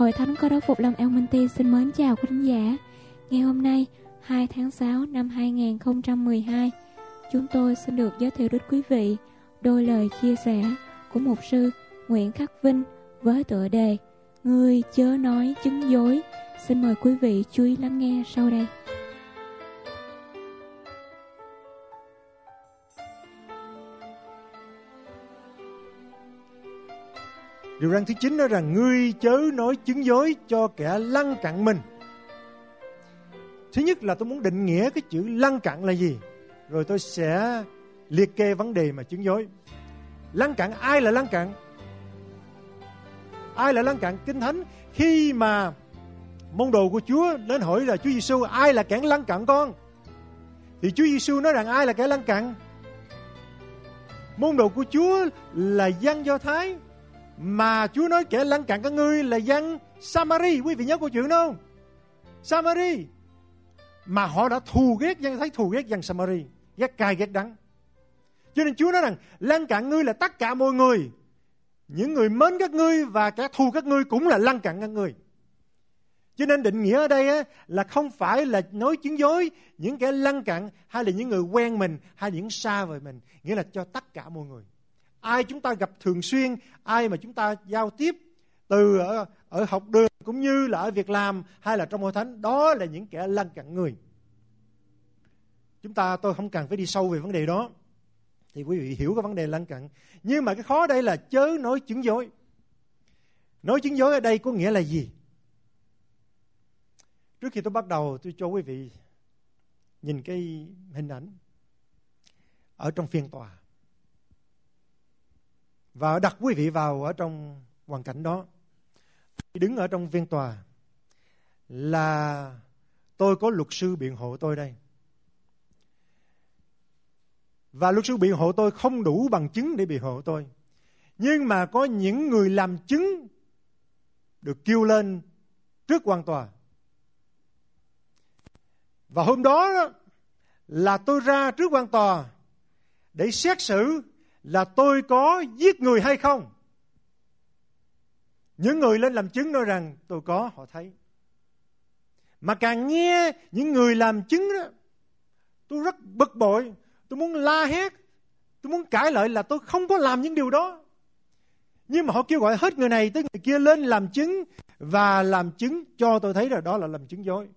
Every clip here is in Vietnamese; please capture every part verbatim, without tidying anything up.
Hội Thánh Cơ Đốc Phục Lâm El Monte xin mến chào quý khán giả. Ngày hôm nay, hai tháng sáu năm hai nghìn không trăm mười hai, chúng tôi xin được giới thiệu đến quý vị đôi lời chia sẻ của mục sư Nguyễn Khắc Vinh với tựa đề Ngươi chớ nói chứng dối. Xin mời quý vị chú ý lắng nghe sau đây. Điều răn thứ chín nói rằng ngươi chớ nói chứng dối cho kẻ lăng cặn mình. Thứ nhất là tôi muốn định nghĩa cái chữ lăng cặn là gì, rồi tôi sẽ liệt kê vấn đề mà chứng dối. Lăng cặn, ai là lăng cặn? Ai là lăng cặn? Kinh Thánh khi mà môn đồ của Chúa đến hỏi là Chúa Giêsu ai là kẻ lăng cặn con, thì Chúa Giêsu nói rằng ai là kẻ lăng cặn? Môn đồ của Chúa là dân Do Thái, mà Chúa nói kẻ lăng cặn các ngươi là dân Samari. Quý vị nhớ câu chuyện đó không? Samari, mà họ đã thù ghét dân thấy thù ghét dân Samari, ghét cay ghét đắng. Cho nên Chúa nói rằng lăng cặn ngươi là tất cả mọi người, những người mến các ngươi và kẻ thù các ngươi cũng là lăng cặn các ngươi. Cho nên định nghĩa ở đây á, là không phải là nói chứng dối những kẻ lăng cặn hay là những người quen mình hay những xa vời mình, nghĩa là cho tất cả mọi người. Ai chúng ta gặp thường xuyên, ai mà chúng ta giao tiếp từ ở, ở học đường cũng như là ở việc làm hay là trong hội thánh, đó là những kẻ lăng cặn người. Chúng ta tôi không cần phải đi sâu về vấn đề đó, thì quý vị hiểu cái vấn đề lăng cặn. Nhưng mà cái khó đây là chớ nói chứng dối. Nói chứng dối ở đây có nghĩa là gì? Trước khi tôi bắt đầu, tôi cho quý vị nhìn cái hình ảnh ở trong phiên tòa và đặt quý vị vào ở trong hoàn cảnh đó. Đứng ở trong phiên tòa là tôi có luật sư biện hộ tôi đây, và luật sư biện hộ tôi không đủ bằng chứng để biện hộ tôi, nhưng mà có những người làm chứng được kêu lên trước quan tòa. Và hôm đó là tôi ra trước quan tòa để xét xử là tôi có giết người hay không. Những người lên làm chứng nói rằng tôi có, họ thấy. Mà càng nghe những người làm chứng đó, tôi rất bực bội, tôi muốn la hét, tôi muốn cãi lại là tôi không có làm những điều đó. Nhưng mà họ kêu gọi hết người này tới người kia lên làm chứng, và làm chứng cho tôi thấy là đó là làm chứng dối.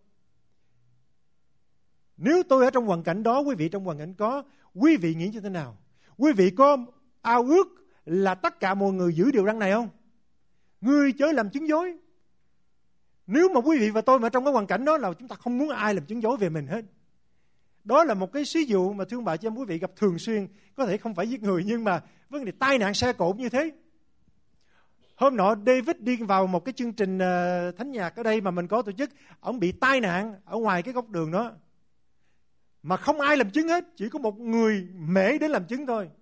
Nếu tôi ở trong hoàn cảnh đó, quý vị trong hoàn cảnh có, quý vị nghĩ như thế nào? Quý vị có ao ước là tất cả mọi người giữ điều răn này không? Ngươi chớ làm chứng dối. Nếu mà quý vị và tôi mà trong cái hoàn cảnh đó là chúng ta không muốn ai làm chứng dối về mình hết. Đó là một cái ví dụ mà thương bà chị em quý vị gặp thường xuyên. Có thể không phải giết người, nhưng mà vấn đề tai nạn xe cộ như thế. Hôm nọ David đi vào một cái chương trình uh, thánh nhạc ở đây mà mình có tổ chức. Ông bị tai nạn ở ngoài cái góc đường đó, mà không ai làm chứng hết, chỉ có một người mễ đến làm chứng thôi.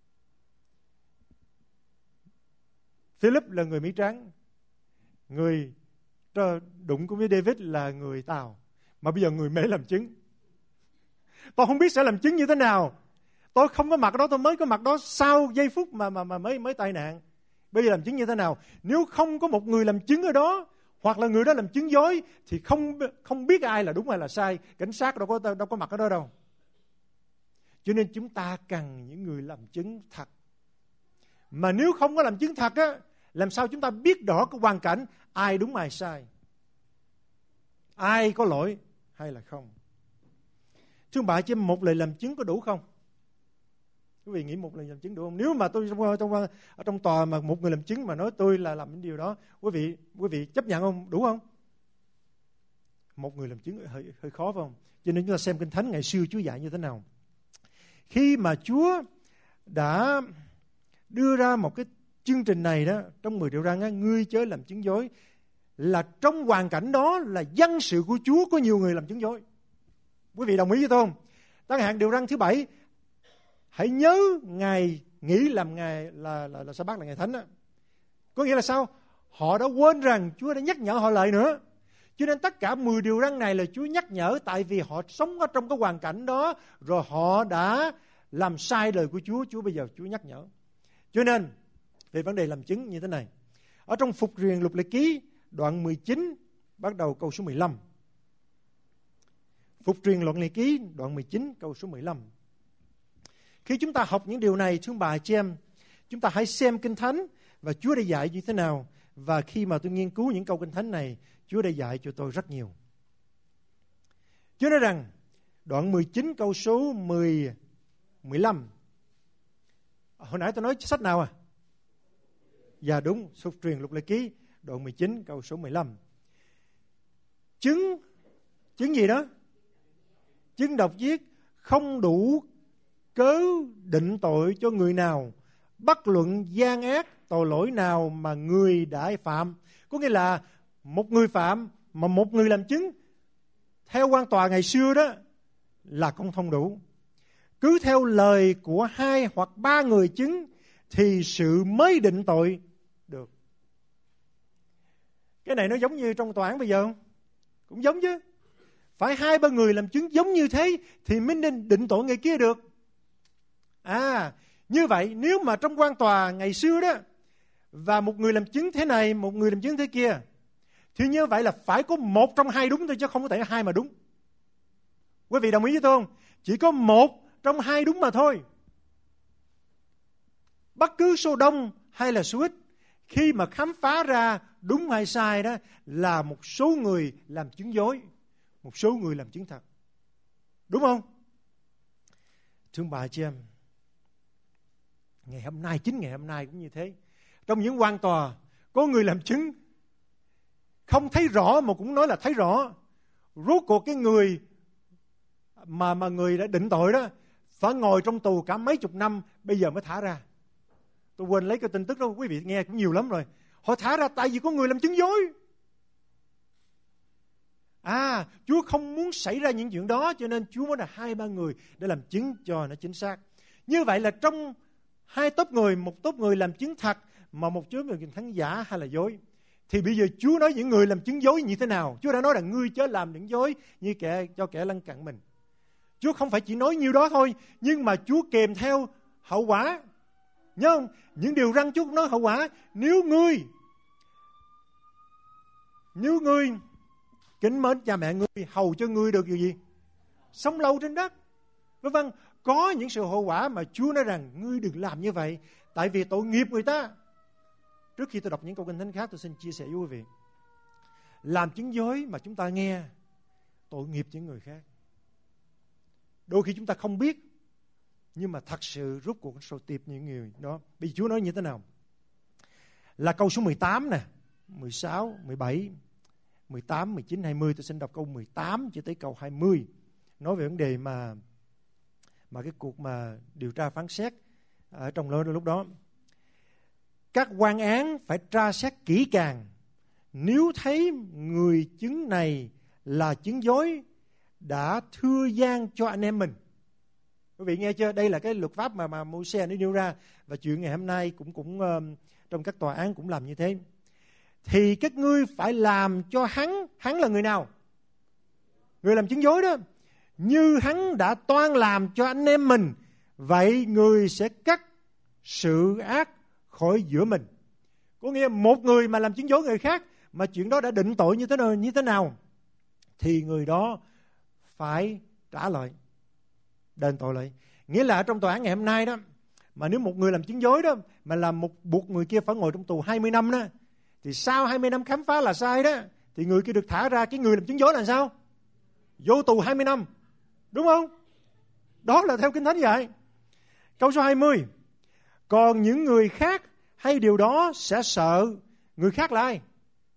Philip là người Mỹ trắng, người đụng cùng với David là người Tàu, mà bây giờ người mễ làm chứng. Tôi không biết sẽ làm chứng như thế nào. Tôi không có mặt đó, tôi mới có mặt đó sau giây phút mà mà mà mới mới tai nạn. Bây giờ làm chứng như thế nào? Nếu không có một người làm chứng ở đó, hoặc là người đó làm chứng dối, thì không không biết ai là đúng hay là sai. Cảnh sát đâu có đâu có mặt ở đó đâu. Cho nên chúng ta cần những người làm chứng thật. Mà nếu không có làm chứng thật á, làm sao chúng ta biết rõ cái hoàn cảnh ai đúng ai sai, ai có lỗi hay là không? Thưa bà chị em, một lời làm chứng có đủ không? Quý vị nghĩ một lời làm chứng đủ không? Nếu mà tôi trong trong ở trong tòa mà một người làm chứng mà nói tôi là làm những điều đó, quý vị quý vị chấp nhận không? Đủ không? Một người làm chứng hơi hơi khó phải không? Cho nên chúng ta xem Kinh Thánh ngày xưa Chúa dạy như thế nào. Khi mà Chúa đã đưa ra một cái chương trình này đó, trong mười điều răn á, ngươi chớ làm chứng dối, là trong hoàn cảnh đó là dân sự của Chúa có nhiều người làm chứng dối. Quý vị đồng ý với tôi không?ตั้งhạn điều răn thứ bảy, hãy nhớ ngày nghỉ làm ngày là là, là Sa-bát là ngày thánh đó. Có nghĩa là sao? Họ đã quên rằng Chúa đã nhắc nhở họ lại nữa. Cho nên tất cả mười điều răn này là Chúa nhắc nhở, tại vì họ sống ở trong cái hoàn cảnh đó, rồi họ đã làm sai lời của Chúa. Chúa bây giờ Chúa nhắc nhở. Cho nên về vấn đề làm chứng như thế này, ở trong Phục Truyền Lục Lệ Ký đoạn mười chín, bắt đầu câu số mười lăm. Phục truyền Luận Lệ Ký đoạn mười chín câu số mười lăm. Khi chúng ta học những điều này, thưa bà chị em, chúng ta hãy xem Kinh Thánh và Chúa đã dạy như thế nào. Và khi mà tôi nghiên cứu những câu Kinh Thánh này, Chúa đã dạy cho tôi rất nhiều. Chúa nói rằng, đoạn mười chín câu số mười, mười lăm. Hồi nãy tôi nói sách nào à? Dạ đúng, Phục truyền Luật Lệ Ký đoạn mười chín câu số mười lăm. Chứng, chứng gì đó? Chứng độc giết không đủ cớ định tội cho người nào, bất luận gian ác tội lỗi nào mà người đã phạm. Có nghĩa là một người phạm mà một người làm chứng, theo quan tòa ngày xưa đó là không thông đủ. Cứ theo lời của hai hoặc ba người chứng thì sự mới định tội được. Cái này nó giống như trong tòa án bây giờ không? Cũng giống chứ. Phải hai ba người làm chứng giống như thế thì mới nên định tội người kia được. À, như vậy nếu mà trong quan tòa ngày xưa đó, và một người làm chứng thế này, một người làm chứng thế kia, thì như vậy là phải có một trong hai đúng thôi, chứ không có thể hai mà đúng. Quý vị đồng ý với tôi không? Chỉ có một trong hai đúng mà thôi. Bất cứ số đông hay là số ít, khi mà khám phá ra đúng hay sai đó là một số người làm chứng dối, một số người làm chứng thật. Đúng không? Thưa bà chị em, ngày hôm nay, chính ngày hôm nay cũng như thế. Trong những quan tòa, có người làm chứng không thấy rõ mà cũng nói là thấy rõ. Rốt cuộc cái người mà mà người đã định tội đó phải ngồi trong tù cả mấy chục năm, bây giờ mới thả ra. Tôi quên lấy cái tin tức đó, quý vị nghe cũng nhiều lắm rồi. Họ thả ra tại vì có người làm chứng dối. À, Chúa không muốn xảy ra những chuyện đó, cho nên Chúa mới là hai ba người để làm chứng cho nó chính xác. Như vậy là trong hai tốp người, một tốp người làm chứng thật mà một số người thắng giả hay là dối. Thì bây giờ Chúa nói những người làm chứng dối như thế nào? Chúa đã nói là ngươi chớ làm những dối như kẻ cho kẻ lân cận mình. Chúa không phải chỉ nói nhiêu đó thôi, nhưng mà Chúa kèm theo hậu quả. Nhớ không? Những điều răn Chúa cũng nói hậu quả. Nếu ngươi Nếu ngươi kính mến cha mẹ ngươi, hầu cho ngươi được điều gì? Sống lâu trên đất. Vâng vâng, có những sự hậu quả mà Chúa nói rằng ngươi đừng làm như vậy, tại vì tội nghiệp người ta. Trước khi tôi đọc những câu Kinh Thánh khác, tôi xin chia sẻ với quý vị. Làm chứng dối mà chúng ta nghe tội nghiệp những người khác. Đôi khi chúng ta không biết, nhưng mà thật sự rốt cuộc sâu tiệp những người đó. Bây giờ Chúa nói như thế nào? Là câu số mười tám nè, mười sáu, mười bảy, mười tám, mười chín, hai mươi. Tôi xin đọc câu mười tám cho tới câu hai mươi. Nói về vấn đề mà mà cái cuộc mà điều tra phán xét ở trong lúc, lúc đó. Các quan án phải tra xét kỹ càng. Nếu thấy người chứng này là chứng dối, đã thưa gian cho anh em mình. Quý vị nghe chưa? Đây là cái luật pháp mà mà Môi-se nó nêu ra, và chuyện ngày hôm nay cũng cũng uh, trong các tòa án cũng làm như thế. Thì các ngươi phải làm cho hắn, hắn là người nào? Người làm chứng dối đó. Như hắn đã toan làm cho anh em mình, vậy người sẽ cắt sự ác khỏi giữa mình. Có nghĩa một người mà làm chứng dối người khác, mà chuyện đó đã định tội như thế nào, như thế nào thì người đó phải trả lại, đền tội lại. Nghĩa là trong tòa án ngày hôm nay đó, mà nếu một người làm chứng dối đó mà làm một buộc người kia phải ngồi trong tù hai mươi năm đó, thì sau hai mươi năm khám phá là sai đó, thì người kia được thả ra, cái người làm chứng dối là sao? Vô tù hai mươi năm. Đúng không? Đó là theo Kinh Thánh vậy. Câu số hai mươi. Còn những người khác hay điều đó sẽ sợ. Người khác là ai?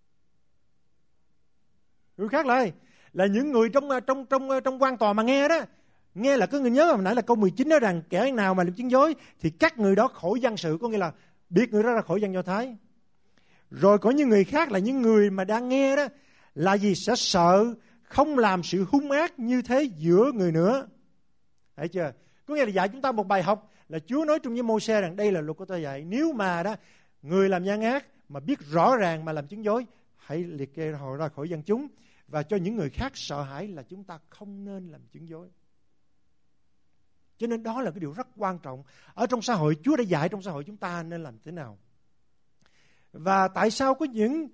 Người khác là ai? Là những người trong trong trong trong quan tòa mà nghe đó. Nghe là có người nhớ hồi nãy là câu mười chín nói rằng kẻ nào mà làm chứng dối thì cắt người đó khỏi dân sự, có nghĩa là biệt người đó ra khỏi dân Do Thái. Rồi có những người khác là những người mà đang nghe đó là gì? Sẽ sợ không làm sự hung ác như thế giữa người nữa. Thấy chưa? Có nghĩa là dạy chúng ta một bài học, là Chúa nói trong với Môi-se rằng đây là luật của tôi dạy. Nếu mà đó người làm gian ác mà biết rõ ràng mà làm chứng dối, hãy liệt kê họ ra khỏi dân chúng, và cho những người khác sợ hãi là chúng ta không nên làm chứng dối. Cho nên đó là cái điều rất quan trọng. Ở trong xã hội, Chúa đã dạy trong xã hội chúng ta nên làm thế nào. Và tại sao có những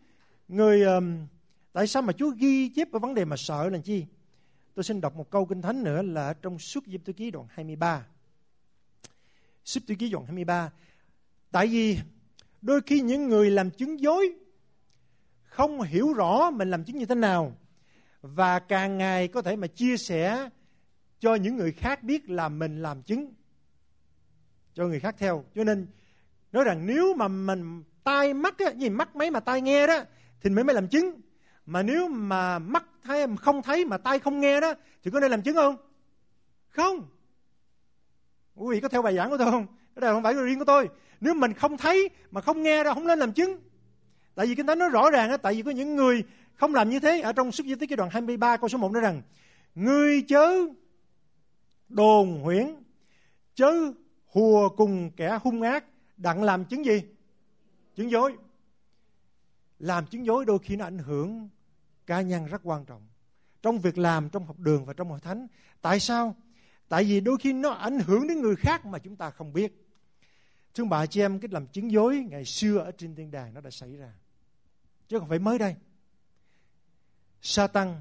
người um, tại sao mà Chúa ghi chép về vấn đề mà sợ là chi? Tôi xin đọc một câu Kinh Thánh nữa là trong Xuất Ai Cập ký đoạn hai mươi ba. Xuất Ai Cập đoạn hai mươi ba. Tại vì đôi khi những người làm chứng dối không hiểu rõ mình làm chứng như thế nào, và càng ngày có thể mà chia sẻ cho những người khác biết là mình làm chứng, cho người khác theo. Cho nên nói rằng nếu mà mình tai mắt á, gì mắt mấy mà tai nghe đó thì mới mới làm chứng. Mà nếu mà mắt thấy không thấy mà tai không nghe đó thì có nên làm chứng không? Không. Quý vị có theo bài giảng của tôi không? Cái này không phải riêng của tôi. Nếu mình không thấy mà không nghe đó không nên làm chứng. Tại vì Kinh Thánh nói rõ ràng á, tại vì có những người không làm như thế. Ở trong Xuất Ai Cập cái đoạn hai mươi ba câu số một nói rằng: ngươi chớ đồn huyễn, chớ hùa cùng kẻ hung ác, đặng làm chứng gì? Chứng dối. Làm chứng dối đôi khi nó ảnh hưởng cá nhân rất quan trọng, trong việc làm, trong học đường và trong hội thánh. Tại sao? Tại vì đôi khi nó ảnh hưởng đến người khác mà chúng ta không biết. Thưa bà chị em, cái làm chứng dối ngày xưa ở trên thiên đàng nó đã xảy ra, chứ không phải mới đây. Sa-tăng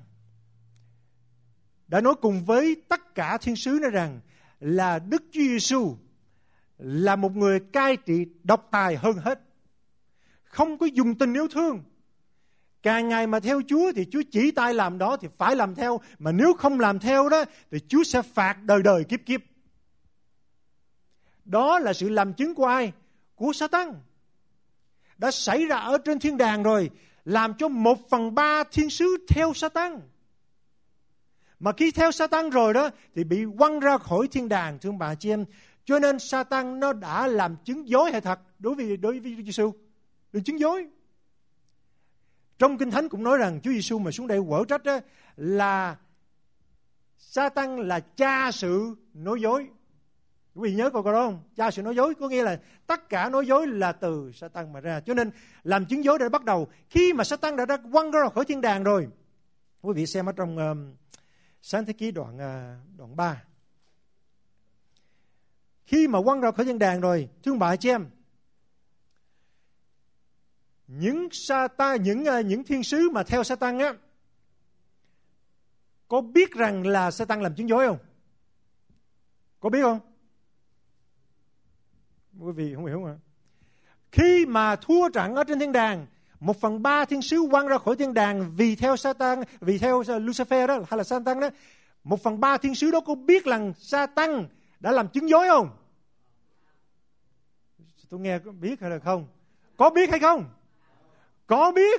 đã nói cùng với tất cả thiên sứ nói rằng là Đức Chúa Giêsu là một người cai trị độc tài hơn hết, không có dùng tình yêu thương. Càng ngày mà theo Chúa thì Chúa chỉ tay làm đó thì phải làm theo, mà nếu không làm theo đó thì Chúa sẽ phạt đời đời kiếp kiếp. Đó là sự làm chứng của ai? Của Sa-tăng. Đã xảy ra ở trên thiên đàng rồi, làm cho một phần ba thiên sứ theo Sa-tăng. Mà khi theo Sa-tăng rồi đó thì bị quăng ra khỏi thiên đàng, thưa bà chị em. Cho nên Sa-tăng nó đã làm chứng dối hay thật đối với đối với Chúa Giêsu? Được chứng dối. Trong Kinh Thánh cũng nói rằng Chúa Giêsu mà xuống đây quở trách đó, là Sa-tăng là cha sự nói dối. Quý vị nhớ câu đó không? Cha sự nói dối có nghĩa là tất cả nói dối là từ Sa-tăng mà ra. Cho nên làm chứng dối đã bắt đầu khi mà Sa-tăng đã quăng ra khỏi thiên đàng rồi. Quý vị xem ở trong uh, Sáng Thế Ký đoạn uh, đoạn ba. Khi mà quăng ra khỏi thiên đàng rồi, thưa bà chị em, những Sa-tăng, những uh, những thiên sứ mà theo Sa-tăng á, có biết rằng là Sa-tăng làm chứng dối không? Có biết không? Quý vị không hiểu hả? Khi mà thua trận ở trên thiên đàng, một phần ba thiên sứ quăng ra khỏi thiên đàng vì theo Sa-tăng, vì theo Lucifer đó, hay là Sa-tăng đó, một phần ba thiên sứ đó có biết rằng Sa-tăng đã làm chứng dối không? Tôi nghe có biết hay là không? Có biết hay không? Có biết.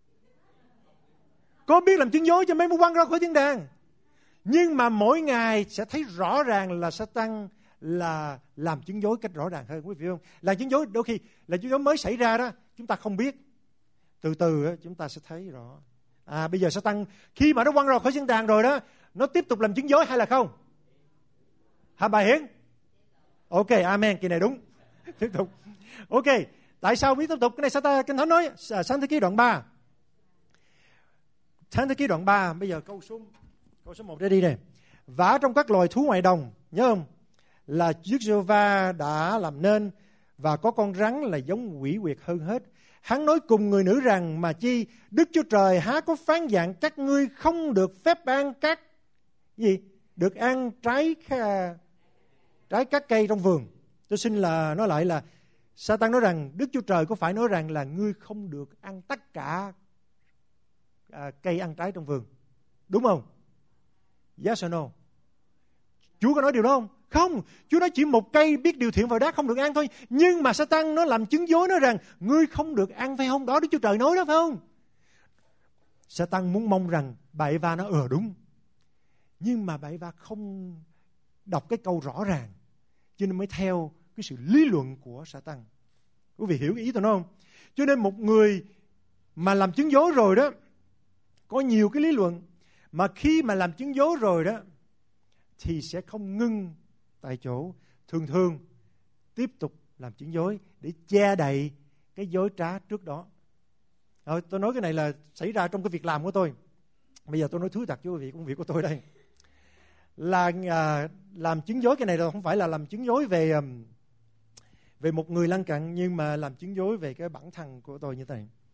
Có biết làm chứng dối cho mấy mới quăng ra khỏi thiên đàng. Nhưng mà mỗi ngày sẽ thấy rõ ràng là Sa-tăng là làm chứng dối cách rõ ràng hơn, quý vị không? Là chứng dối đôi khi là chứng dối mới xảy ra đó, chúng ta không biết. Từ từ chúng ta sẽ thấy rõ. À bây giờ Sa-tăng khi mà nó quăng ra khỏi thiên đàng rồi đó, nó tiếp tục làm chứng dối hay là không? Hả bà Hiển? Ok, amen, kỳ này đúng. Tiếp tục. Ok, tại sao biết tiếp tục? Cái này Sa-tăng Kinh Thánh nói Sáng Thế Ký đoạn ba. Sáng Thế Ký đoạn ba, bây giờ câu số câu số một ra đi này. Và trong các loài thú ngoài đồng, nhớ không? Là Đức Giê-hô-va đã làm nên, và có con rắn là giống quỷ quyệt hơn hết. Hắn nói cùng người nữ rằng mà chi, Đức Chúa Trời há có phán dặn các ngươi không được phép ăn các gì? Được ăn trái trái các cây trong vườn. Tôi xin là nói lại là Sa-tăng nói rằng Đức Chúa Trời có phải nói rằng là ngươi không được ăn tất cả à, cây ăn trái trong vườn, đúng không? Yes or no? Chúa có nói điều đó không? Không, Chúa nói chỉ một cây biết điều thiện và ác không được ăn thôi. Nhưng mà Sa-tăng nó làm chứng dối nói rằng ngươi không được ăn, phải không? Đó Đức Chúa Trời nói đó, phải không? Sa-tăng muốn mong rằng bà Eva nó ờ đúng. Nhưng mà bà Eva không đọc cái câu rõ ràng, cho nên mới theo cái sự lý luận của Sa-tăng. Quý vị hiểu cái ý tôi nói không? Cho nên một người mà làm chứng dối rồi đó, có nhiều cái lý luận, mà khi mà làm chứng dối rồi đó thì sẽ không ngưng tại chỗ, thường thường tiếp tục làm chứng dối để che đậy cái dối trá trước đó. Rồi, tôi nói cái này là xảy ra trong cái việc làm của tôi. Bây giờ tôi nói thú thật với quý vị, công việc của tôi đây là à, làm chứng dối. Cái này là không phải là làm chứng dối về um, về một người lân cận, nhưng mà làm chứng dối về cái bản thân của tôi như thế này.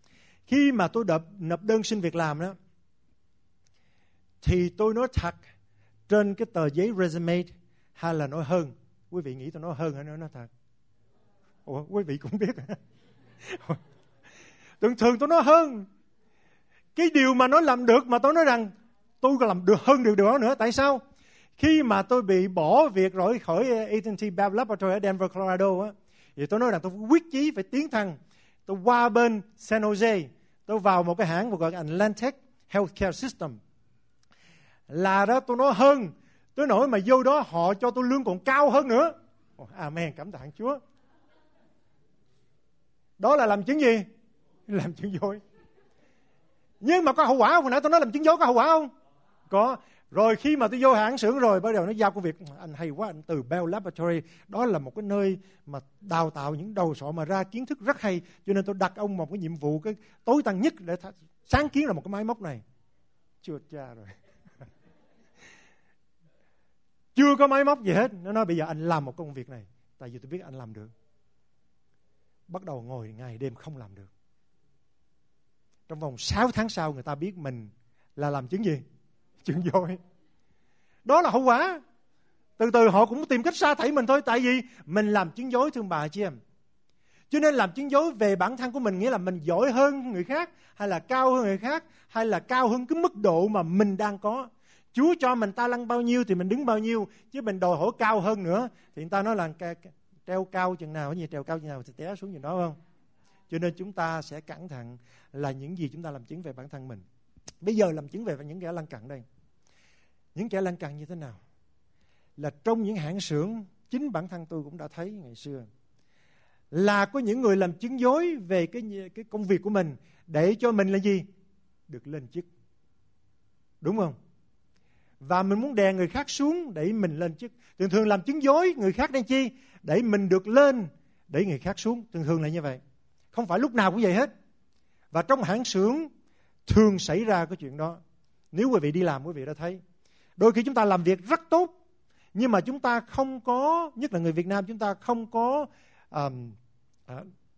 Khi mà tôi đập, nộp đơn xin việc làm đó, thì tôi nói thật, trên cái tờ giấy resume hay là nói hơn? Quý vị nghĩ tôi nói hơn hay nói thật? Ủa, quý vị cũng biết. Thường thường tôi nói hơn. Cái điều mà nó làm được mà tôi nói rằng tôi còn làm được hơn điều đó nữa. Tại sao? Khi mà tôi bị bỏ việc rồi khỏi a tê and tê Bell Laboratory ở Denver, Colorado á, thì tôi nói rằng tôi quyết chí phải tiến thân. Tôi qua bên San Jose, tôi vào một cái hãng gọi là Atlantic Healthcare System. Là đó tôi nói hơn, tới nỗi mà vô đó họ cho tôi lương còn cao hơn nữa. Amen, cảm tạ Chúa. Đó là làm chứng gì? Làm chứng dối. Nhưng mà có hậu quả không? Hồi nãy tôi nói làm chứng dối có hậu quả không? Có. Rồi khi mà tôi vô hãng xưởng rồi, bắt đầu nó giao công việc. Anh hay quá, anh từ Bell Laboratory. Đó là một cái nơi mà đào tạo những đầu sọ mà ra kiến thức rất hay. Cho nên tôi đặt ông một cái nhiệm vụ cái tối tăng nhất để th- sáng kiến là một cái máy móc này. Chưa cha rồi. Chưa có máy móc gì hết. Nó nói bây giờ anh làm một công việc này. Tại vì tôi biết anh làm được. Bắt đầu ngồi ngày đêm không làm được. Trong vòng sáu tháng sau người ta biết mình là làm chứng gì? Chứng dối. Đó là hậu quả. Từ từ họ cũng tìm cách sa thải mình thôi. Tại vì mình làm chứng dối, thưa bà chị em. Cho nên làm chứng dối về bản thân của mình nghĩa là mình giỏi hơn người khác, hay là cao hơn người khác, hay là cao hơn cái mức độ mà mình đang có. Chúa cho mình ta lăng bao nhiêu thì mình đứng bao nhiêu. Chứ mình đòi hỏi cao hơn nữa thì người ta nói là treo cao chừng nào, gì treo cao chừng nào thì té xuống chừng đó không? Cho nên chúng ta sẽ cẩn thận là những gì chúng ta làm chứng về bản thân mình. Bây giờ làm chứng về những kẻ lân cận đây. Những kẻ lân cận như thế nào? Là trong những hãng xưởng, chính bản thân tôi cũng đã thấy ngày xưa, là có những người làm chứng dối về cái, cái công việc của mình để cho mình là gì? Được lên chức. Đúng không? Và mình muốn đè người khác xuống để mình lên chức. Thường thường làm chứng dối người khác đang chi? Để mình được lên, để người khác xuống. Thường thường là như vậy. Không phải lúc nào cũng vậy hết. Và trong hãng xưởng thường xảy ra cái chuyện đó. Nếu quý vị đi làm, quý vị đã thấy. Đôi khi chúng ta làm việc rất tốt, nhưng mà chúng ta không có, nhất là người Việt Nam, chúng ta không có um, uh,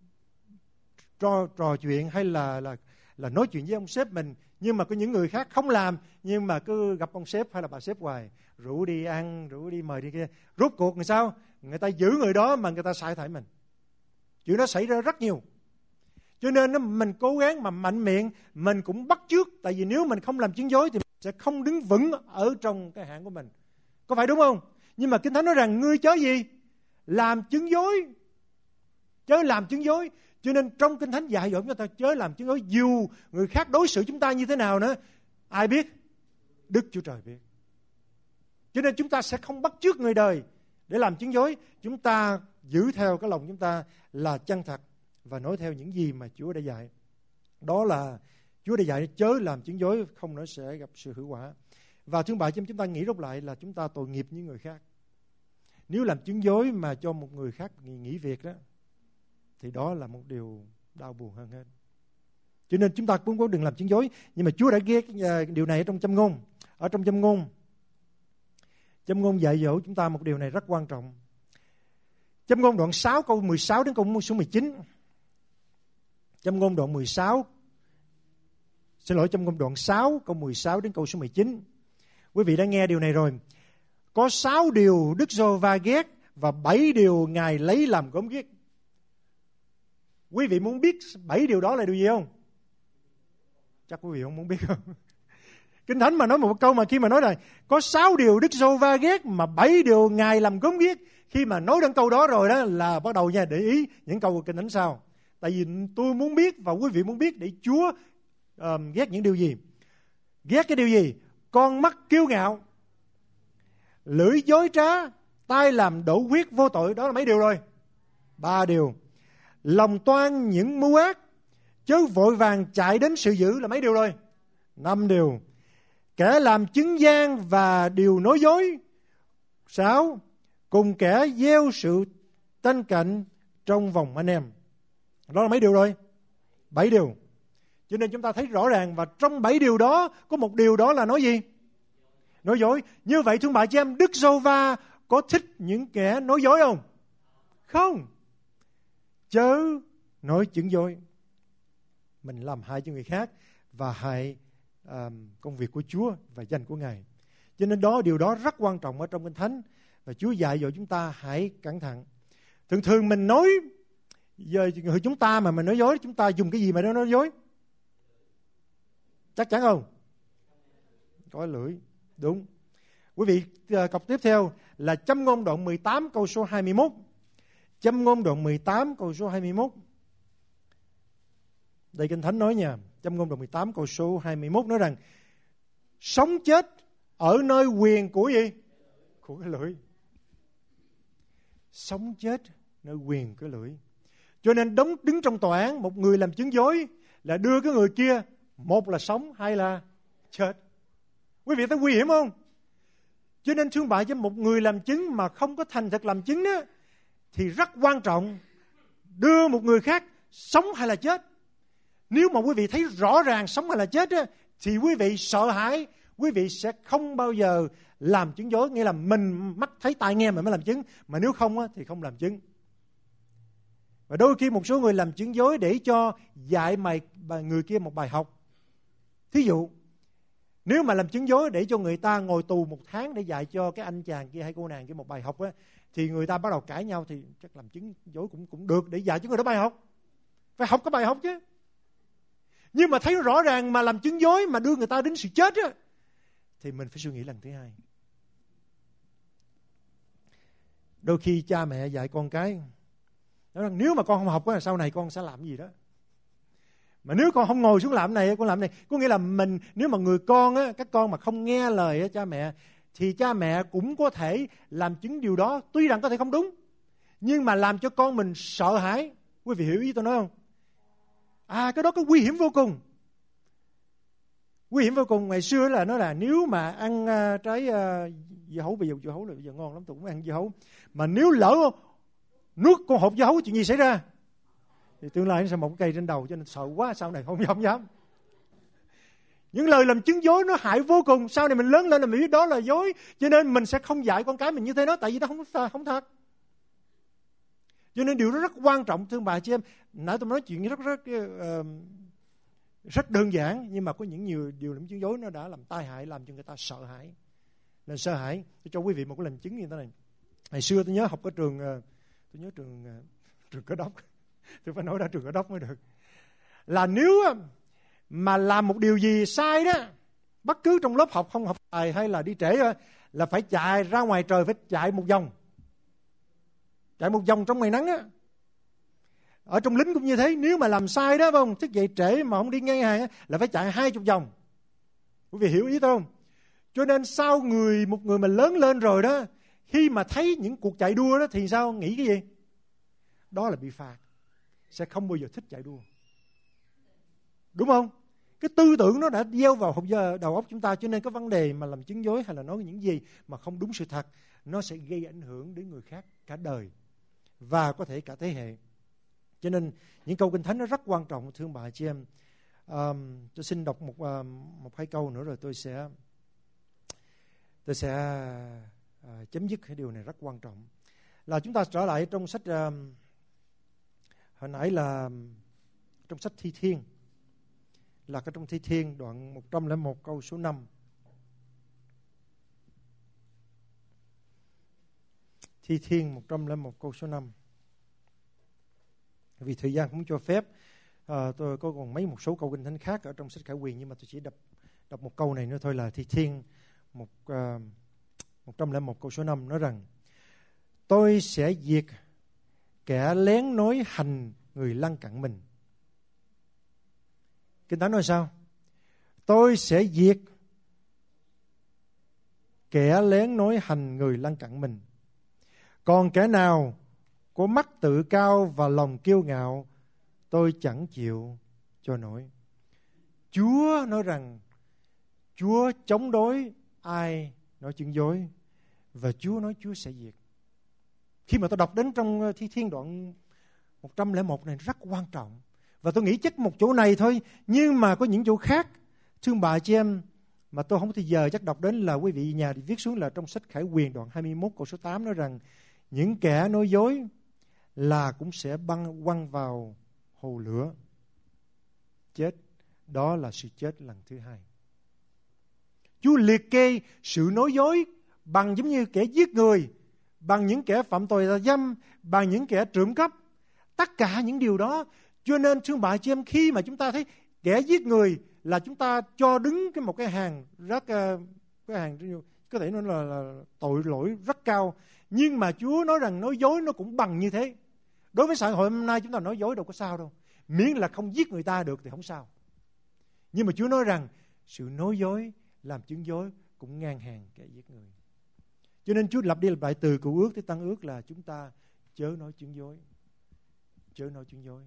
trò, trò chuyện hay là, là, là nói chuyện với ông sếp mình. Nhưng mà có những người khác không làm, nhưng mà cứ gặp ông sếp hay là bà sếp hoài, rủ đi ăn, rủ đi mời đi kia. Rốt cuộc làm sao? Người ta giữ người đó mà người ta sa thải mình. Chuyện đó xảy ra rất nhiều. Cho nên mình cố gắng mà mạnh miệng, mình cũng bắt chước. Tại vì nếu mình không làm chứng dối thì mình sẽ không đứng vững ở trong cái hãng của mình. Có phải đúng không? Nhưng mà Kinh Thánh nói rằng ngươi chớ gì? Làm chứng dối. Chớ làm chứng dối. Cho nên trong Kinh Thánh dạy dỗ chúng ta chớ làm chứng dối. Dù người khác đối xử chúng ta như thế nào nữa, ai biết? Đức Chúa Trời biết. Cho nên chúng ta sẽ không bắt chước người đời để làm chứng dối. Chúng ta giữ theo cái lòng chúng ta là chân thật và nói theo những gì mà Chúa đã dạy. Đó là Chúa đã dạy chớ làm chứng dối, không nó sẽ gặp sự hữu quả. Và thưa bà, chúng ta nghĩ rút lại là chúng ta tội nghiệp như người khác. Nếu làm chứng dối mà cho một người khác nghỉ việc đó, thì đó là một điều đau buồn hơn hết. Cho nên chúng ta cũng có đừng làm chứng dối. Nhưng mà Chúa đã ghét điều này ở trong Châm Ngôn. Ở trong Châm Ngôn, Châm Ngôn dạy dỗ chúng ta một điều này rất quan trọng. Châm Ngôn đoạn sáu câu mười sáu đến câu số mười chín. Châm Ngôn đoạn mười sáu Xin lỗi, Châm Ngôn đoạn sáu câu mười sáu đến câu số mười chín. Quý vị đã nghe điều này rồi. Có sáu điều Đức Giê-hô-va ghét và bảy điều Ngài lấy làm gớm ghiếc. Quý vị muốn biết bảy điều đó là điều gì không? Chắc quý vị không muốn biết không? Kinh Thánh mà nói một câu mà khi mà nói là có sáu điều Đức Giê-hô-va ghét mà bảy điều Ngài làm gớm ghiếc. Khi mà nói đến câu đó rồi đó là bắt đầu nha để ý những câu của Kinh Thánh sau. Tại vì tôi muốn biết và quý vị muốn biết để Chúa um, ghét những điều gì. Ghét cái điều gì? Con mắt kiêu ngạo, lưỡi dối trá, tay làm đổ huyết vô tội. Đó là mấy điều rồi? Ba điều. Lòng toan những mưu ác, chớ vội vàng chạy đến sự dữ là mấy điều rồi? Năm điều. Kẻ làm chứng gian và điều nói dối. Sáu. Cùng kẻ gieo sự tranh cạnh trong vòng anh em. Đó là mấy điều rồi? Bảy điều. Cho nên chúng ta thấy rõ ràng và trong bảy điều đó có một điều đó là nói gì? Nói dối. Như vậy thưa bà chị em, Đức Giê-hô-va có thích những kẻ nói dối không? Không. Chớ nói chứng dối. mình làm hại cho người khác và hại um, công việc của Chúa và danh của Ngài. Cho nên đó điều đó rất quan trọng ở trong Kinh Thánh, và Chúa dạy dỗ chúng ta hãy cẩn thận. Thường thường mình nói giờ người chúng ta mà mình nói dối, chúng ta dùng cái gì mà nó nói dối? Chắc chắn không? Có lưỡi. Đúng. Quý vị cọc tiếp theo là Châm ngôn đoạn mười tám câu số hai mươi mốt. Châm ngôn đoạn mười tám câu số hai mươi mốt. Đây Kinh Thánh nói nha. Châm ngôn đoạn mười tám câu số hai mươi mốt nói rằng sống chết ở nơi quyền của gì? Của cái lưỡi. Sống chết nơi quyền cái lưỡi. Cho nên đóng đứng trong tòa án, một người làm chứng dối là đưa cái người kia, một là sống, hai là chết. Quý vị thấy nguy hiểm không? Cho nên thương bại cho một người làm chứng mà không có thành thật làm chứng đó, thì rất quan trọng đưa một người khác sống hay là chết. Nếu mà quý vị thấy rõ ràng sống hay là chết đó, thì quý vị sợ hãi, quý vị sẽ không bao giờ làm chứng dối. Nghĩa là mình mắt thấy tai nghe mình mới làm chứng, mà nếu không á, thì không làm chứng. Và đôi khi một số người làm chứng dối để cho dạy mày người kia một bài học. Thí dụ, nếu mà làm chứng dối để cho người ta ngồi tù một tháng để dạy cho cái anh chàng kia hay cô nàng kia một bài học á, thì người ta bắt đầu cãi nhau, thì chắc làm chứng dối cũng cũng được để dạy cho người đó bài học. Phải học cái bài học chứ. Nhưng mà thấy rõ ràng mà làm chứng dối mà đưa người ta đến sự chết á, thì mình phải suy nghĩ lần thứ hai. Đôi khi cha mẹ dạy con cái nói rằng nếu mà con không học á, sau này con sẽ làm gì đó. Mà nếu con không ngồi xuống làm này, con làm này, có nghĩa là mình, nếu mà người con á, các con mà không nghe lời á, cha mẹ, thì cha mẹ cũng có thể làm chứng điều đó, tuy rằng có thể không đúng, nhưng mà làm cho con mình sợ hãi. Quý vị hiểu ý tôi nói không? À, cái đó có nguy hiểm vô cùng. Nguy hiểm vô cùng. Ngày xưa là nói là nếu mà ăn uh, trái uh, dưa hấu, bây giờ dưa hấu là bây giờ ngon lắm, tôi cũng ăn dưa hấu. Mà nếu lỡ nuốt con hột dưa hấu, chuyện gì xảy ra? Thì tương lai nó sẽ một cây trên đầu, cho nên sợ quá, sau này không dám dám. Những lời làm chứng dối nó hại vô cùng. Sau này mình lớn lên là mình biết đó là dối, cho nên mình sẽ không dạy con cái mình như thế đó, tại vì nó không không thật. Cho nên điều đó rất quan trọng, thương bà chị em. Nãy tôi nói chuyện rất rất uh, rất đơn giản, nhưng mà có những nhiều điều làm chứng dối nó đã làm tai hại, làm cho người ta sợ hãi. Nên sợ hãi. Tôi cho quý vị một cái lần chứng như thế này. Ngày xưa tôi nhớ học ở trường, uh, tôi nhớ trường uh, trường Cơ Đốc. Tôi phải nói ra trường Cơ Đốc mới được. Là nếu mà làm một điều gì sai đó, bất cứ trong lớp học không học bài hay là đi trễ, là phải chạy ra ngoài trời, phải chạy một vòng. Chạy một vòng trong ngày nắng á. Ở trong lính cũng như thế. Nếu mà làm sai đó, phải không, thức dậy trễ mà không đi ngang hàng á, là phải chạy hai chục vòng. Quý vị hiểu ý tôi không? Cho nên sau người một người mà lớn lên rồi đó, khi mà thấy những cuộc chạy đua đó thì sao? Nghĩ cái gì? Đó là bị phạt. Sẽ không bao giờ thích chạy đua. Đúng không? Cái tư tưởng nó đã gieo vào đầu óc chúng ta. Cho nên cái vấn đề mà làm chứng dối hay là nói những gì mà không đúng sự thật, nó sẽ gây ảnh hưởng đến người khác cả đời và có thể cả thế hệ. Cho nên những câu Kinh Thánh nó rất quan trọng, thương bà chị em. Um, tôi xin đọc một uh, một hai câu nữa rồi tôi sẽ tôi sẽ uh, chấm dứt cái điều này rất quan trọng. Là chúng ta trở lại trong sách uh, hồi nãy là trong sách Thi Thiên, là cái trong Thi Thiên đoạn một trăm lẻ một câu số năm. Thi Thiên một trăm lẻ một câu số năm. Vì thời gian không cho phép, à, tôi có còn mấy một số câu Kinh Thánh khác ở trong sách Khải Huyền, nhưng mà tôi chỉ đọc đọc một câu này nữa thôi, là Thi Thiên một uh, một trăm lẻ một câu số năm nói rằng: tôi sẽ diệt kẻ lén nói hành người lân cận mình. Kinh Thánh nói sao? Tôi sẽ diệt kẻ lén nói hành người lân cận mình. Còn kẻ nào có mắt tự cao và lòng kiêu ngạo, tôi chẳng chịu cho nổi. Chúa nói rằng Chúa chống đối ai nói chứng dối, và Chúa nói Chúa sẽ diệt. Khi mà tôi đọc đến trong Thi Thiên đoạn một trăm lẻ một này rất quan trọng. Và tôi nghĩ chắc một chỗ này thôi, nhưng mà có những chỗ khác, thương bà chị em, mà tôi không có thời giờ chắc đọc đến, là quý vị nhà thì viết xuống, là trong sách Khải Huyền đoạn hai mươi mốt câu số tám nói rằng những kẻ nói dối là cũng sẽ băng quăng vào hồ lửa. chết, đó là sự chết lần thứ hai. Chúa liệt kê sự nói dối bằng giống như kẻ giết người, bằng những kẻ phạm tội tà dâm, bằng những kẻ trộm cắp. Tất cả những điều đó. Cho nên thưa bà chị em, khi mà chúng ta thấy kẻ giết người là chúng ta cho đứng cái một cái hàng rất uh, cái hàng có thể nói là, là tội lỗi rất cao. Nhưng mà Chúa nói rằng nói dối nó cũng bằng như thế. Đối với xã hội hôm nay chúng ta nói dối đâu có sao đâu, miễn là không giết người ta được thì không sao. Nhưng mà Chúa nói rằng sự nói dối, làm chứng dối cũng ngang hàng kẻ giết người. Cho nên Chúa lặp đi lặp lại từ Cựu Ước tới Tân Ước là chúng ta chớ nói chứng dối, chớ nói chứng dối.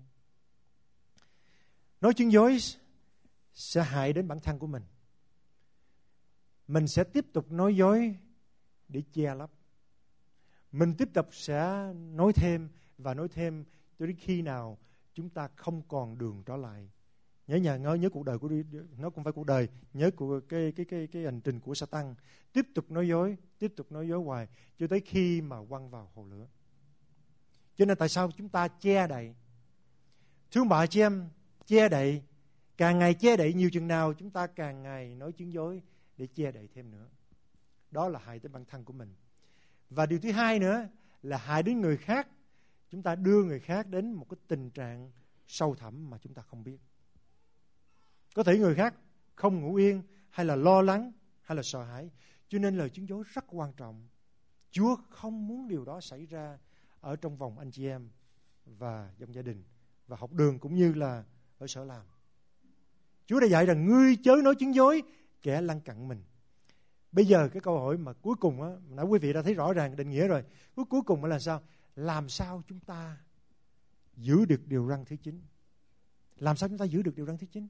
Nói chứng dối sẽ hại đến bản thân của mình. Mình sẽ tiếp tục nói dối để che lấp. Mình tiếp tục sẽ nói thêm và nói thêm cho đến khi nào chúng ta không còn đường trở lại. Nhớ nhà nhớ nhớ cuộc đời của nó cũng phải cuộc đời, nhớ của cái cái cái cái hành trình của Sa-tan, tiếp tục nói dối, tiếp tục nói dối hoài cho tới khi mà quăng vào hồ lửa. Cho nên tại sao chúng ta che đậy? Thưa bà chị em, che đậy, càng ngày che đậy nhiều chừng nào chúng ta càng ngày nói chứng dối để che đậy thêm nữa. Đó là hại tới bản thân của mình. Và điều thứ hai nữa là hại đến người khác. Chúng ta đưa người khác đến một cái tình trạng sâu thẳm mà chúng ta không biết. Có thể người khác không ngủ yên, hay là lo lắng, hay là sợ hãi. Cho nên lời chứng dối rất quan trọng. Chúa không muốn điều đó xảy ra ở trong vòng anh chị em và trong gia đình và học đường cũng như là ở sở làm. Chúa đã dạy rằng ngươi chớ nói chứng dối kẻ lăng cặn mình. Bây giờ cái câu hỏi mà cuối cùng á, nãy quý vị đã thấy rõ ràng định nghĩa rồi. Cuối cuối cùng là sao? Làm sao chúng ta giữ được điều răn thứ chín? Làm sao chúng ta giữ được điều răn thứ chín?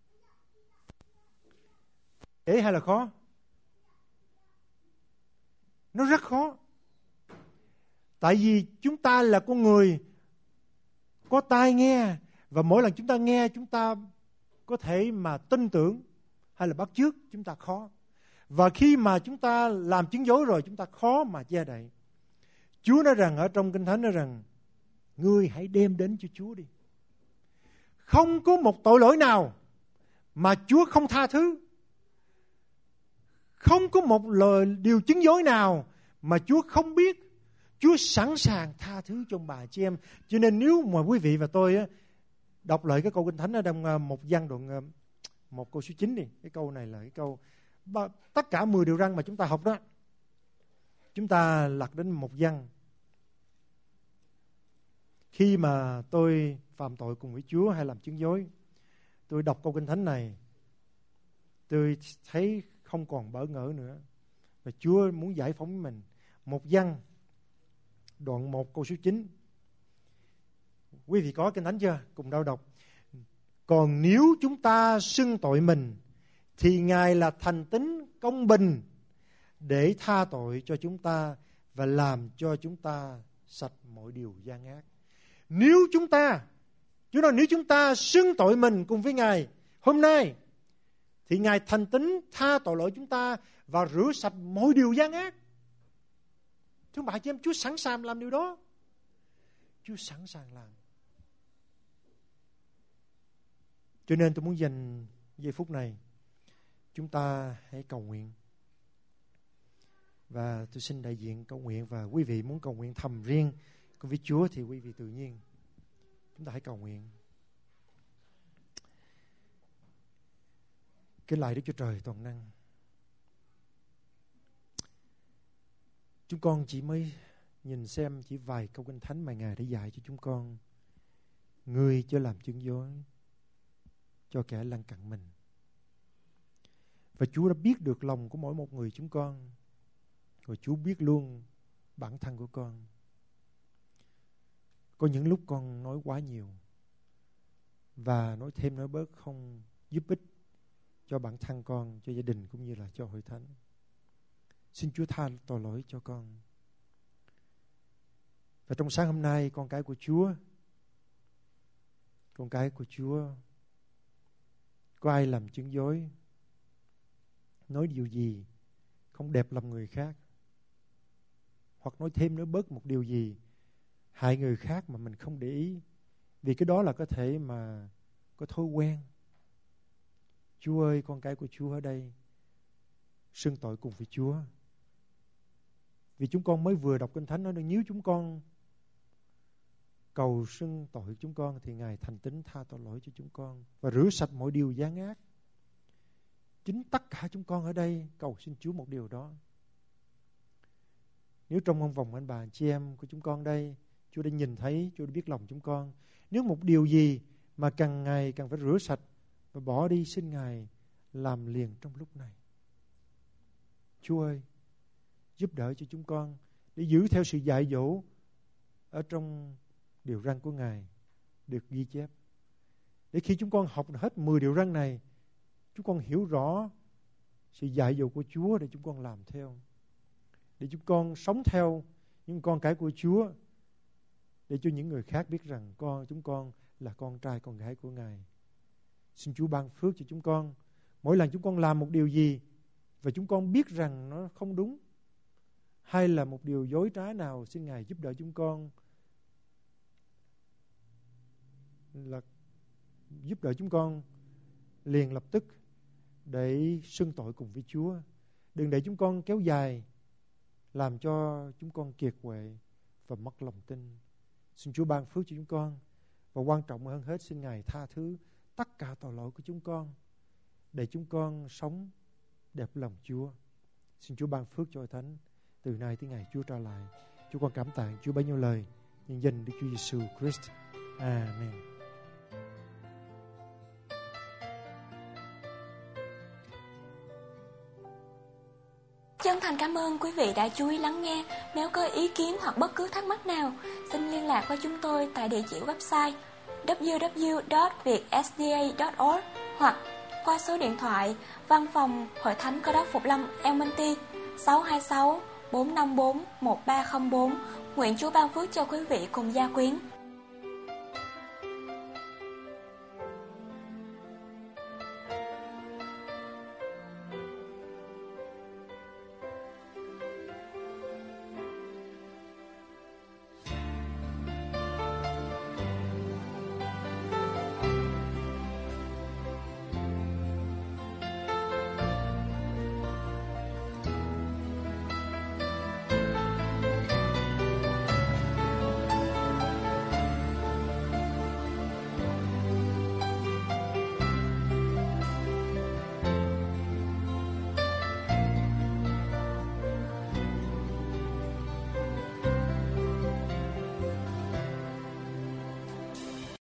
Dễ hay là khó? Nó rất khó. Tại vì chúng ta là con người có tai nghe, và mỗi lần chúng ta nghe chúng ta có thể mà tin tưởng hay là bắt chước, chúng ta khó. Và khi mà chúng ta làm chứng dối rồi, chúng ta khó mà che đậy. Chúa nói rằng ở trong Kinh Thánh nói rằng ngươi hãy đem đến cho Chúa đi. Không có một tội lỗi nào mà Chúa không tha thứ. Không có một lời điều chứng dối nào mà Chúa không biết. Chúa sẵn sàng tha thứ cho bà chị em. Cho nên nếu mà quý vị và tôi á, đọc lại cái câu Kinh Thánh ở trong một văn đoạn một câu số chín đi. Cái câu này là cái câu tất cả mười điều răn mà chúng ta học đó. Chúng ta lật đến một văn. Khi mà tôi phạm tội cùng với Chúa hay làm chứng dối, tôi đọc câu Kinh Thánh này, tôi thấy không còn bỡ ngỡ nữa. Và Chúa muốn giải phóng mình. Một văn, đoạn một câu số chín. Quý vị có Kinh Thánh chưa? Cùng đau đọc. Còn nếu chúng ta xưng tội mình, thì Ngài là thành tín công bình để tha tội cho chúng ta và làm cho chúng ta sạch mọi điều gian ác. Nếu chúng ta, Chúa nói nếu chúng ta xưng tội mình cùng với Ngài hôm nay, thì Ngài thành tín tha tội lỗi chúng ta và rửa sạch mọi điều gian ác. Thưa bà chị em, Chúa sẵn sàng làm điều đó. Chúa sẵn sàng làm. Cho nên tôi muốn dành giây phút này, chúng ta hãy cầu nguyện. Và tôi xin đại diện cầu nguyện, và quý vị muốn cầu nguyện thầm riêng cùng với Chúa thì quý vị tự nhiên. Chúng ta hãy cầu nguyện. Kính lạy Đức Chúa Trời toàn năng, chúng con chỉ mới nhìn xem chỉ vài câu Kinh Thánh mà Ngài đã dạy cho chúng con. Ngươi chớ làm chứng dối cho kẻ lăng cặn mình. Và Chúa đã biết được lòng của mỗi một người chúng con. Và Chúa biết luôn bản thân của con. Có những lúc con nói quá nhiều, và nói thêm nói bớt không giúp ích cho bản thân con, cho gia đình cũng như là cho hội thánh. Xin Chúa tha tội lỗi cho con. Và trong sáng hôm nay, con cái của Chúa, con cái của Chúa, có ai làm chứng dối, nói điều gì không đẹp lòng người khác, hoặc nói thêm nói bớt một điều gì hại người khác mà mình không để ý, vì cái đó là có thể mà có thói quen, Chúa ơi, con cái của Chúa ở đây xưng tội cùng với Chúa. Vì chúng con mới vừa đọc Kinh Thánh nói, nếu chúng con cầu xưng tội chúng con thì Ngài thành tín tha tội lỗi cho chúng con và rửa sạch mọi điều gian ác. Chính tất cả chúng con ở đây cầu xin Chúa một điều đó. Nếu trong vòng anh bà anh chị em của chúng con đây, Chúa đã nhìn thấy, Chúa đã biết lòng chúng con. Nếu một điều gì mà càng ngày càng phải rửa sạch và bỏ đi, xin Ngài làm liền trong lúc này. Chúa ơi, giúp đỡ cho chúng con để giữ theo sự dạy dỗ ở trong điều răn của Ngài được ghi chép. Để khi chúng con học hết mười điều răn này, chúng con hiểu rõ sự dạy dỗ của Chúa để chúng con làm theo. Để chúng con sống theo những con cái của Chúa, để cho những người khác biết rằng con chúng con là con trai con gái của Ngài. Xin Chúa ban phước cho chúng con. Mỗi lần chúng con làm một điều gì và chúng con biết rằng nó không đúng, hay là một điều dối trá nào, xin Ngài giúp đỡ chúng con là giúp đỡ chúng con liền lập tức để xưng tội cùng với Chúa. Đừng để chúng con kéo dài, làm cho chúng con kiệt quệ và mất lòng tin. Xin Chúa ban phước cho chúng con, và quan trọng hơn hết, xin Ngài tha thứ tất cả tội lỗi của chúng con, để chúng con sống đẹp lòng Chúa. Xin Chúa ban phước cho Hội Thánh từ nay tới ngày Chúa trở lại. Chúng con cảm tạ Chúa bấy nhiêu lời, nhân danh Đức Chúa Giêsu Christ. Amen. Chân thành cảm ơn quý vị đã chú ý lắng nghe. Nếu có ý kiến hoặc bất cứ thắc mắc nào, xin liên lạc với chúng tôi tại địa chỉ website w w w chấm việt s d a chấm org hoặc qua số điện thoại Văn phòng Hội Thánh Cơ Đốc Phục Lâm Elmonty sáu hai sáu bốn năm bốn một ba không bốn. Nguyện Chúa ban phước cho quý vị cùng gia quyến.